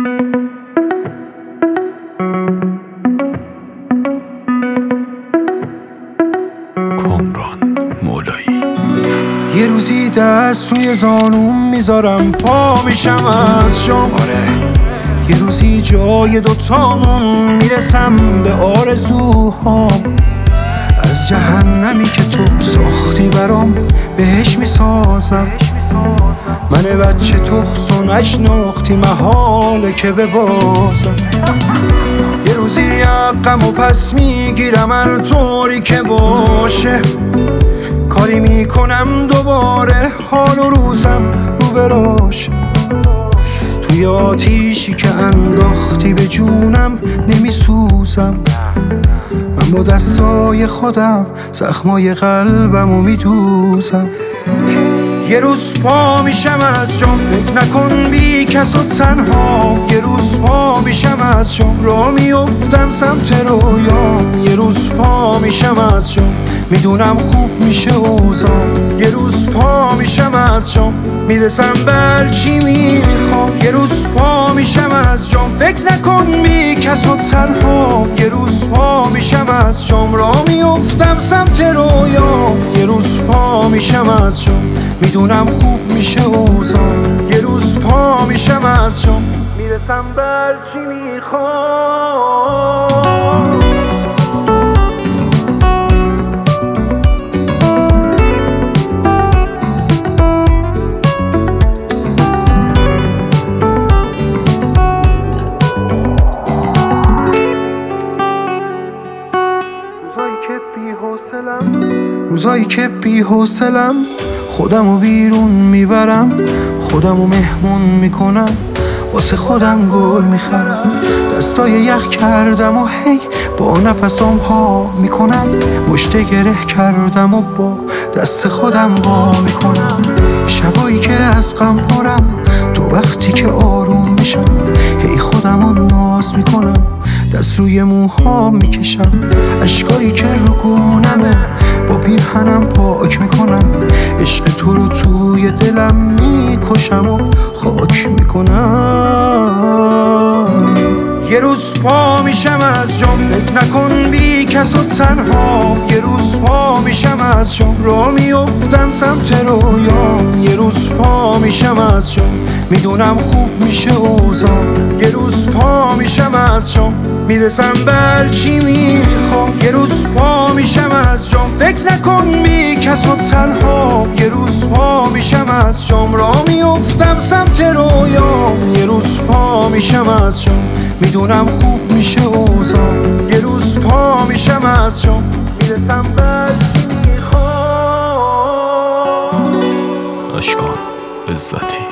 کامران مولایی. یه روزی دست روی زانوم میذارم، پا میشم از جام. یه روزی جای دوتامون میرسم به آرزوهام. از جهنمی که تو ساختی برام بهش میسازم. من بچه تخس و نشناختی، محاله که ببازم. یه روزی حقم و پس میگیرم هر طوری که باشه. کاری میکنم دوباره حال و روزم رو براشه. توی آتیشی که انداختی به جونم نمیسوزم. من با دستای خودم زخمای قلبمو میدوزم. یه روز پا میشم از جام، فکر نکن بی کس و تنها. یه روز پا میشم از جام، را میافتم سمت رویام. یه روز پا میشم از جام، میدونم خوب میشه اوضاع. یه روز پا میشم از جام، میرسم بر چی میخوام. یه روز پا میشم از جام، فکر نکن بی کس و تنها. یه روز پا میشم از جام، را میافتم سمت رویام. یه روز پا میشم از جام، میدونم خوب میشه اوضاع. یه روز پا میشم از جام، میرسم بر چی میخوام. روزایی که بی حوصلم، خودمو بیرون میبرم. خودمو مهمون میکنم، واسه خودم گل میخرم. دستای یخ کردم و هی با نفسام پا میکنم. مشت گره کردم و با دست خودم وا میکنم. شبایی که از غم پرم، تو وقتی که آروم میشم، هی خودمو ناز میکنم. دست روی موهام میکشم، اشکایی که رو گونمه با پیرهنم پاک میکنم. عشق تو رو توی دلم میکشم و خاک میکنم. یه روز پا میشم از جام، فکر نکن بی کس و تنها. یه روز پا میشم از جام، را میافتم سمت رویام. یه روز پا میشم از جام، میدونم خوب میشه اوضاع. یه روز پا میشم از جام، میرسم بر چی میخوام. یه روز پا میشم از جام، فکر نکن بی کس و تنها. یه روز پا میشم از جام، را میافتم سمت رویام. یه روز پا میشم از جام، میدونم خوب میشه اوضاع. یه روز پا میشم از جام، میرسم بر چی میخوام. اشکان عزتی.